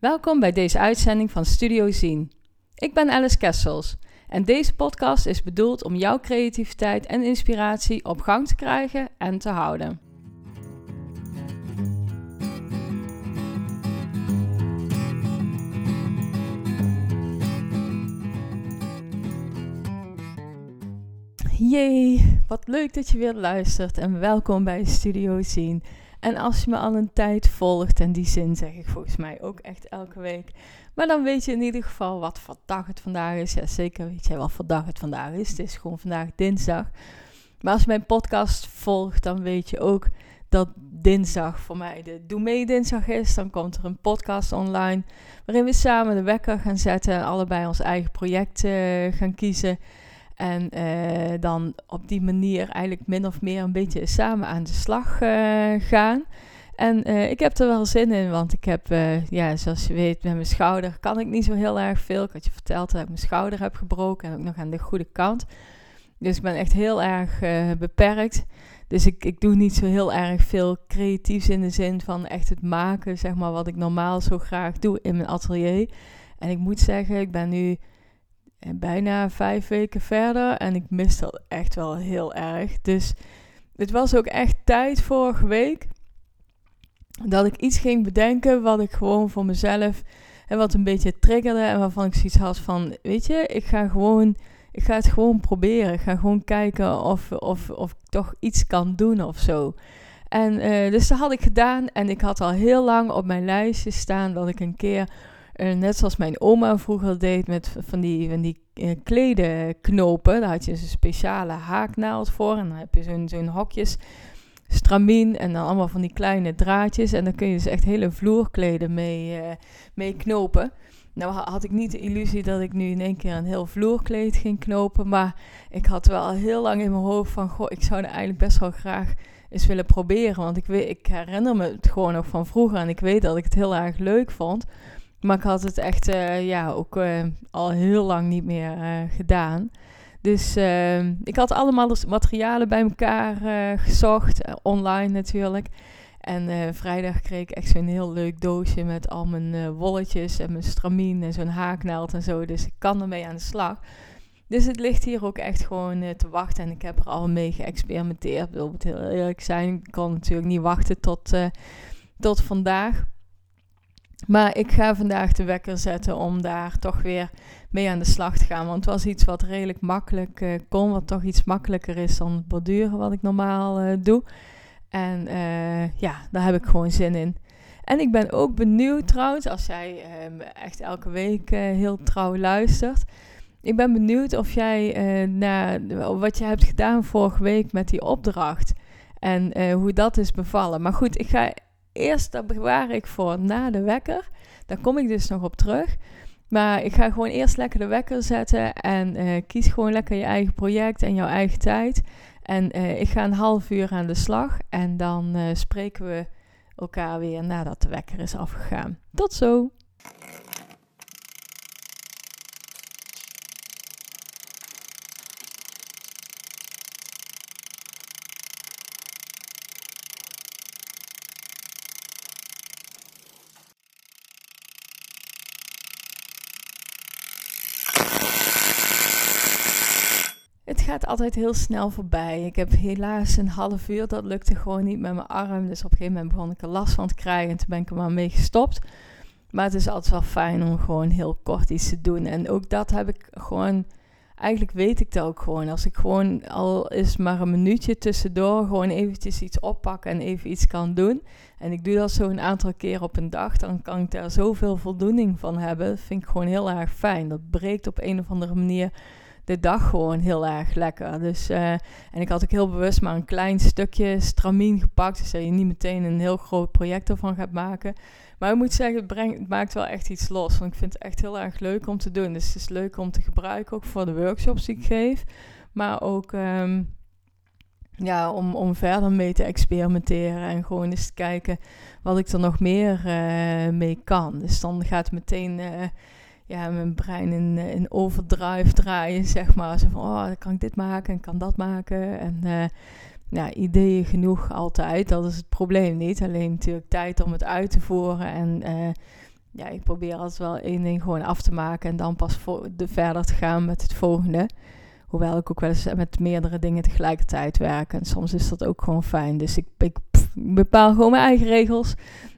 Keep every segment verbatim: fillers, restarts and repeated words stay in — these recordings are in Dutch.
Welkom bij deze uitzending van Studio Zien. Ik ben Alice Kessels en deze podcast is bedoeld om jouw creativiteit en inspiratie op gang te krijgen en te houden. Jee, wat leuk dat je weer luistert en welkom bij Studio Zien. En als je me al een tijd volgt, en die zin zeg ik volgens mij ook echt elke week, maar dan weet je in ieder geval wat voor dag het vandaag is. Ja, zeker weet jij wat voor dag het vandaag is. Het is gewoon vandaag dinsdag. Maar als je mijn podcast volgt, dan weet je ook dat dinsdag voor mij de Doe Mee dinsdag is. Dan komt er een podcast online waarin we samen de wekker gaan zetten en allebei ons eigen project uh, gaan kiezen. En uh, dan op die manier eigenlijk min of meer een beetje samen aan de slag uh, gaan. En uh, ik heb er wel zin in, want ik heb, uh, ja, zoals je weet, met mijn schouder kan ik niet zo heel erg veel. Ik had je verteld dat ik mijn schouder heb gebroken en ook nog aan de goede kant. Dus ik ben echt heel erg uh, beperkt. Dus ik, ik doe niet zo heel erg veel creatiefs in de zin van echt het maken, zeg maar, wat ik normaal zo graag doe in mijn atelier. En ik moet zeggen, ik ben nu bijna vijf weken verder en ik mis dat echt wel heel erg. Dus het was ook echt tijd vorige week dat ik iets ging bedenken wat ik gewoon voor mezelf en wat een beetje triggerde en waarvan ik zoiets had van, weet je, ik ga gewoon, ik ga het gewoon proberen. Ik ga gewoon kijken of, of, of ik toch iets kan doen of zo. En uh, dus dat had ik gedaan en ik had al heel lang op mijn lijstje staan dat ik een keer, Uh, net zoals mijn oma vroeger deed met van die, van die uh, kledenknopen. Daar had je dus een speciale haaknaald voor. En dan heb je zo'n, zo'n hokjes stramien en dan allemaal van die kleine draadjes. En dan kun je dus echt hele vloerkleden mee, uh, mee knopen. Nou had ik niet de illusie dat ik nu in één keer een heel vloerkleed ging knopen. Maar ik had wel heel lang in mijn hoofd van, goh, ik zou er eigenlijk best wel graag eens willen proberen. Want ik, weet, ik herinner me het gewoon nog van vroeger en ik weet dat ik het heel erg leuk vond. Maar ik had het echt uh, ja, ook uh, al heel lang niet meer uh, gedaan. Dus uh, ik had allemaal de materialen bij elkaar uh, gezocht. Uh, online natuurlijk. En uh, vrijdag kreeg ik echt zo'n heel leuk doosje met al mijn uh, wolletjes en mijn stramien en zo'n haaknaald en zo. Dus ik kan ermee aan de slag. Dus het ligt hier ook echt gewoon uh, te wachten. En ik heb er al mee geëxperimenteerd. Ik wil het heel eerlijk zijn. Ik kon natuurlijk niet wachten tot, uh, tot vandaag. Maar ik ga vandaag de wekker zetten om daar toch weer mee aan de slag te gaan. Want het was iets wat redelijk makkelijk uh, kon. Wat toch iets makkelijker is dan het borduren wat ik normaal uh, doe. En uh, ja, daar heb ik gewoon zin in. En ik ben ook benieuwd trouwens, als jij uh, echt elke week uh, heel trouw luistert. Ik ben benieuwd of jij uh, naar wat je hebt gedaan vorige week met die opdracht. En uh, hoe dat is bevallen. Maar goed, ik ga... Eerst, dat bewaar ik voor na de wekker. Daar kom ik dus nog op terug. Maar ik ga gewoon eerst lekker de wekker zetten. En uh, kies gewoon lekker je eigen project en jouw eigen tijd. En uh, ik ga een half uur aan de slag. En dan uh, spreken we elkaar weer nadat de wekker is afgegaan. Tot zo! Het gaat altijd heel snel voorbij. Ik heb helaas een half uur, dat lukte gewoon niet met mijn arm. Dus op een gegeven moment begon ik er last van te krijgen en toen ben ik er maar mee gestopt. Maar het is altijd wel fijn om gewoon heel kort iets te doen. En ook dat heb ik gewoon, eigenlijk weet ik dat ook gewoon. Als ik gewoon al is maar een minuutje tussendoor gewoon eventjes iets oppak en even iets kan doen. En ik doe dat zo een aantal keer op een dag, dan kan ik daar zoveel voldoening van hebben. Dat vind ik gewoon heel erg fijn. Dat breekt op een of andere manier de dag gewoon heel erg lekker. Dus, uh, en ik had ook heel bewust maar een klein stukje stramien gepakt. Dus dat je niet meteen een heel groot project ervan gaat maken. Maar ik moet zeggen, het, brengt, het maakt wel echt iets los. Want ik vind het echt heel erg leuk om te doen. Dus het is leuk om te gebruiken, ook voor de workshops die ik geef. Maar ook um, ja, om, om verder mee te experimenteren. En gewoon eens te kijken wat ik er nog meer uh, mee kan. Dus dan gaat het meteen... Uh, ja, mijn brein in, in overdrive draaien, zeg maar. Zo van, oh, dan kan ik dit maken en kan dat maken. En uh, ja, ideeën genoeg altijd. Dat is het probleem niet. Alleen natuurlijk tijd om het uit te voeren. En uh, ja, ik probeer altijd wel één ding gewoon af te maken en dan pas vo- de verder te gaan met het volgende. Hoewel ik ook wel eens met meerdere dingen tegelijkertijd werk. En soms is dat ook gewoon fijn. Dus ik, ik, pff, ik bepaal gewoon mijn eigen regels.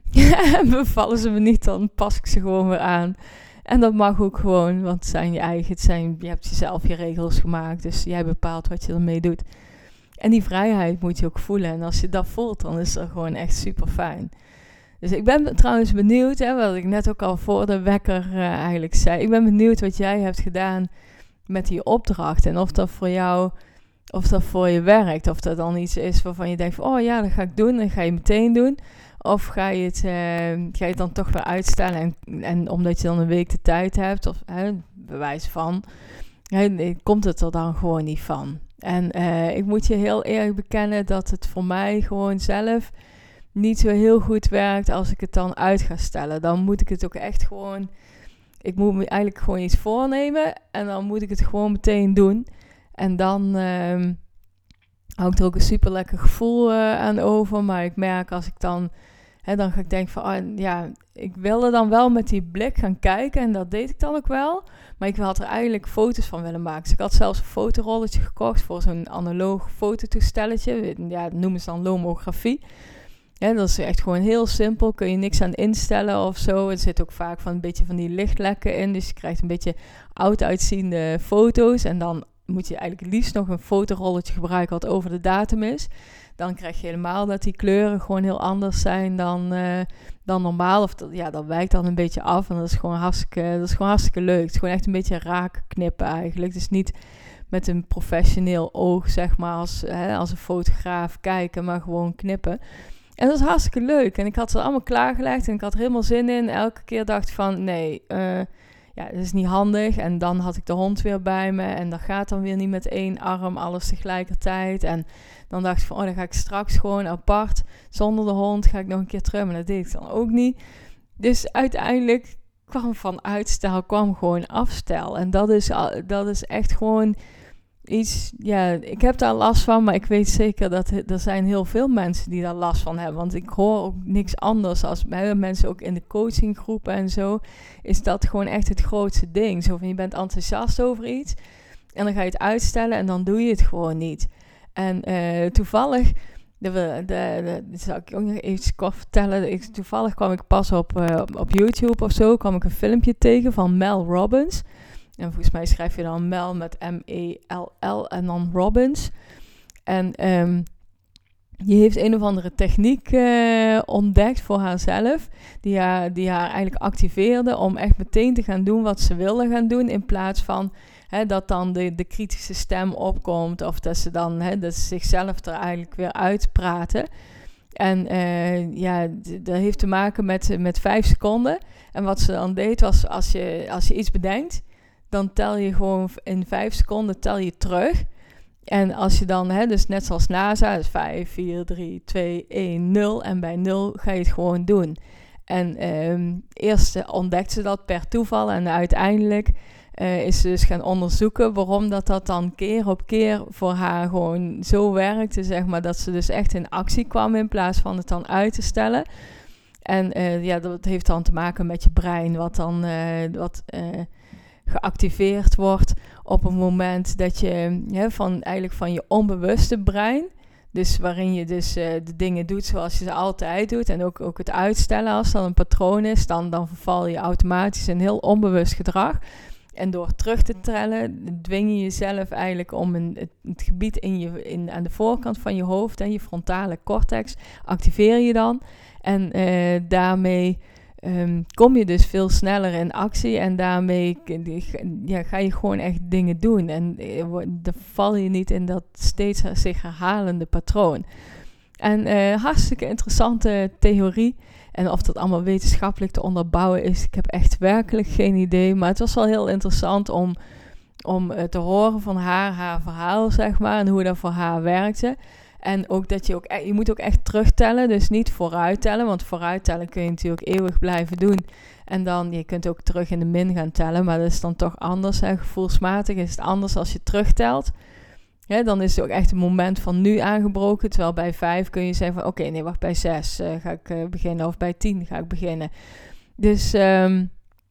En bevallen ze me niet, dan pas ik ze gewoon weer aan. En dat mag ook gewoon, want het zijn je eigen, het zijn, je hebt jezelf je regels gemaakt. Dus jij bepaalt wat je ermee doet. En die vrijheid moet je ook voelen. En als je dat voelt, dan is dat gewoon echt super fijn. Dus ik ben trouwens benieuwd, hè, wat ik net ook al voor de wekker uh, eigenlijk zei. Ik ben benieuwd wat jij hebt gedaan met die opdracht. En of dat voor jou, of dat voor je werkt. Of dat dan iets is waarvan je denkt van, oh ja, dat ga ik doen. En ga je meteen doen. Of ga je het, uh, ga je het dan toch weer uitstellen. En, en omdat je dan een week de tijd hebt, of hè, bewijs van, hè, komt het er dan gewoon niet van. En uh, ik moet je heel eerlijk bekennen dat het voor mij gewoon zelf niet zo heel goed werkt als ik het dan uit ga stellen. Dan moet ik het ook echt gewoon, ik moet me eigenlijk gewoon iets voornemen en dan moet ik het gewoon meteen doen. En dan uh, hou ik er ook een super lekker gevoel uh, aan over. Maar ik merk als ik dan, hè, dan ga ik denken van, oh, ja, ik wilde dan wel met die blik gaan kijken en dat deed ik dan ook wel. Maar ik had er eigenlijk foto's van willen maken. Dus ik had zelfs een fotorolletje gekocht voor zo'n analoog fototoestelletje. Ja, dat noemen ze dan lomografie. Ja, dat is echt gewoon heel simpel. Kun je niks aan instellen of zo. Er zit ook vaak van een beetje van die lichtlekken in. Dus je krijgt een beetje oud uitziende foto's. En dan moet je eigenlijk liefst nog een fotorolletje gebruiken wat over de datum is. Dan krijg je helemaal dat die kleuren gewoon heel anders zijn dan, uh, dan normaal. Of dat, ja, dat wijkt dan een beetje af. En dat is gewoon hartstikke, dat is gewoon hartstikke leuk. Het is gewoon echt een beetje raak knippen eigenlijk. Dus niet met een professioneel oog, zeg maar, als, hè, als een fotograaf kijken, maar gewoon knippen. En dat is hartstikke leuk. En ik had het allemaal klaargelegd en ik had er helemaal zin in. Elke keer dacht ik van, nee, uh, ja, dat is niet handig. En dan had ik de hond weer bij me. En dat gaat dan weer niet met één arm alles tegelijkertijd. En dan dacht ik van, oh, dan ga ik straks gewoon apart. Zonder de hond ga ik nog een keer terug. Maar dat deed ik dan ook niet. Dus uiteindelijk kwam van uitstel, kwam gewoon afstel. En dat is, dat is echt gewoon iets, ja, ik heb daar last van, maar ik weet zeker dat er zijn heel veel mensen die daar last van hebben. Want ik hoor ook niks anders als bij mensen ook in de coachinggroepen en zo, is dat gewoon echt het grootste ding. Zo van, je bent enthousiast over iets en dan ga je het uitstellen en dan doe je het gewoon niet. En uh, toevallig, de, de, de, dat zal ik ook nog even kort vertellen, ik, toevallig kwam ik pas op, uh, op YouTube of zo, kwam ik een filmpje tegen van Mel Robbins. En volgens mij schrijf je dan Mel met M E L L en dan Robbins. En um, die heeft een of andere techniek uh, ontdekt voor haarzelf. Die haar, die haar eigenlijk activeerde om echt meteen te gaan doen wat ze wilde gaan doen. In plaats van hè, dat dan de, de kritische stem opkomt. Of dat ze dan hè, dat ze zichzelf er eigenlijk weer uitpraten. En uh, ja, d- dat heeft te maken met, met vijf seconden. En wat ze dan deed was als je, als je iets bedenkt, dan tel je gewoon in vijf seconden tel je terug. En als je dan, hè, dus net zoals NASA, dus vijf, vier, drie, twee, één, nul. En bij nul ga je het gewoon doen. En um, eerst ontdekt ze dat per toeval. En uiteindelijk uh, is ze dus gaan onderzoeken waarom dat, dat dan keer op keer voor haar gewoon zo werkte. Zeg maar, dat ze dus echt in actie kwam in plaats van het dan uit te stellen. En uh, ja, dat heeft dan te maken met je brein, wat dan uh, wat, uh, geactiveerd wordt op het moment dat je hè, van, eigenlijk van je onbewuste brein, dus waarin je dus uh, de dingen doet zoals je ze altijd doet en ook, ook het uitstellen als dat een patroon is, dan, dan verval je automatisch in heel onbewust gedrag. En door terug te tellen, dwing je jezelf eigenlijk om een, het, het gebied in je, in, aan de voorkant van je hoofd en je frontale cortex, activeer je dan. En uh, daarmee um, kom je dus veel sneller in actie en daarmee ja, ga je gewoon echt dingen doen. En uh, dan val je niet in dat steeds zich herhalende patroon. En uh, hartstikke interessante theorie. En of dat allemaal wetenschappelijk te onderbouwen is, ik heb echt werkelijk geen idee. Maar het was wel heel interessant om, om uh, te horen van haar, haar verhaal, zeg maar. En hoe dat voor haar werkte. En ook dat je ook, je moet ook echt terugtellen, dus niet vooruit tellen. Want vooruit tellen kun je natuurlijk eeuwig blijven doen. En dan, je kunt ook terug in de min gaan tellen, maar dat is dan toch anders. Hè? Gevoelsmatig is het anders als je terugtelt. Ja, dan is het ook echt een moment van nu aangebroken. Terwijl bij vijf kun je zeggen van oké, okay, nee, wacht, bij zes uh, ga ik uh, beginnen. Of bij tien ga ik beginnen. Dus um,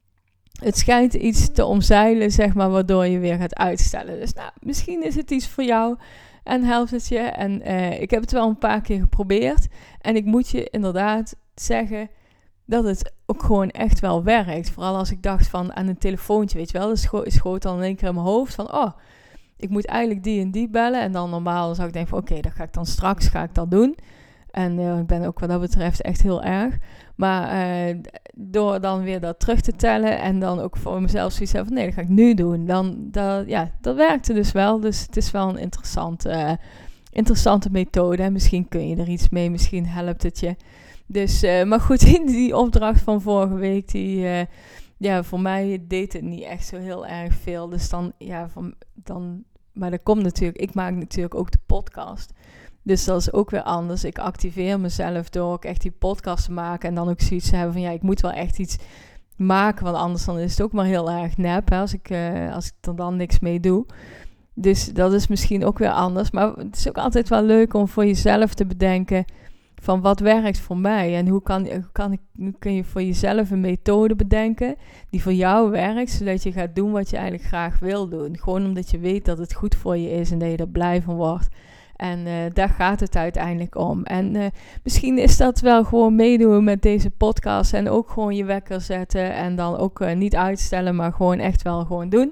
het schijnt iets te omzeilen, zeg maar, waardoor je weer gaat uitstellen. Dus nou, misschien is het iets voor jou en helpt het je. En uh, ik heb het wel een paar keer geprobeerd. En ik moet je inderdaad zeggen dat het ook gewoon echt wel werkt. Vooral als ik dacht van aan een telefoontje, weet je wel. Dus scho- schoot dan in één keer in mijn hoofd van, oh, ik moet eigenlijk die en die bellen. En dan normaal zou ik denken van, oké, okay, dat ga ik dan straks, ga ik dat doen. En uh, ik ben ook wat dat betreft echt heel erg. Maar uh, door dan weer dat terug te tellen en dan ook voor mezelf zoiets hebben van, nee, dat ga ik nu doen. Dan, dat, ja, dat werkte dus wel. Dus het is wel een interessante, uh, interessante methode. En misschien kun je er iets mee, misschien helpt het je. Dus, uh, maar goed, in die opdracht van vorige week, die, uh, ja, voor mij deed het niet echt zo heel erg veel. Dus dan, ja, van, dan, maar dat komt natuurlijk, ik maak natuurlijk ook de podcast. Dus dat is ook weer anders. Ik activeer mezelf door ook echt die podcast te maken. En dan ook zoiets te hebben van, ja, ik moet wel echt iets maken. Want anders dan is het ook maar heel erg nep, hè, als ik, uh, als ik er dan niks mee doe. Dus dat is misschien ook weer anders. Maar het is ook altijd wel leuk om voor jezelf te bedenken van wat werkt voor mij. En hoe kan, hoe kan ik, hoe kun je voor jezelf een methode bedenken die voor jou werkt. Zodat je gaat doen wat je eigenlijk graag wil doen. Gewoon omdat je weet dat het goed voor je is en dat je er blij van wordt. En uh, daar gaat het uiteindelijk om. En uh, misschien is dat wel gewoon meedoen met deze podcast. En ook gewoon je wekker zetten. En dan ook uh, niet uitstellen, maar gewoon echt wel gewoon doen.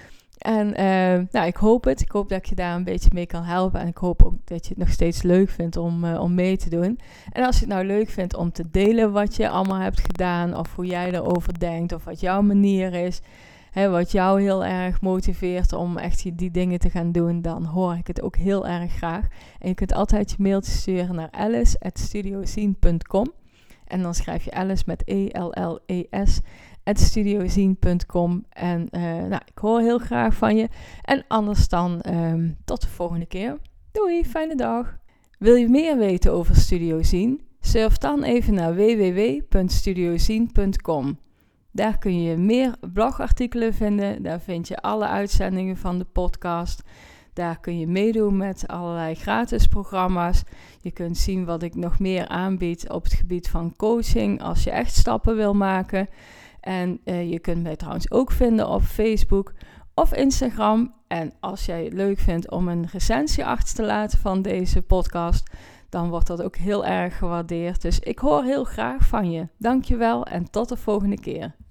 En uh, nou, ik hoop het. Ik hoop dat ik je daar een beetje mee kan helpen. En ik hoop ook dat je het nog steeds leuk vindt om, uh, om mee te doen. En als je het nou leuk vindt om te delen wat je allemaal hebt gedaan. Of hoe jij erover denkt. Of wat jouw manier is. Hè, wat jou heel erg motiveert om echt die, die dingen te gaan doen. Dan hoor ik het ook heel erg graag. En je kunt altijd je mailtje sturen naar alice at studiozine punt com. En dan schrijf je Alice met E L L E S at studiozine punt com. En uh, nou, ik hoor heel graag van je. En anders dan um, tot de volgende keer. Doei, fijne dag. Wil je meer weten over Studiozine? Surf dan even naar w w w punt studiozine punt com. Daar kun je meer blogartikelen vinden. Daar vind je alle uitzendingen van de podcast. Daar kun je meedoen met allerlei gratis programma's. Je kunt zien wat ik nog meer aanbied op het gebied van coaching als je echt stappen wil maken. En uh, je kunt mij trouwens ook vinden op Facebook of Instagram. En als jij het leuk vindt om een recensie achter te laten van deze podcast, dan wordt dat ook heel erg gewaardeerd. Dus ik hoor heel graag van je. Dankjewel en tot de volgende keer.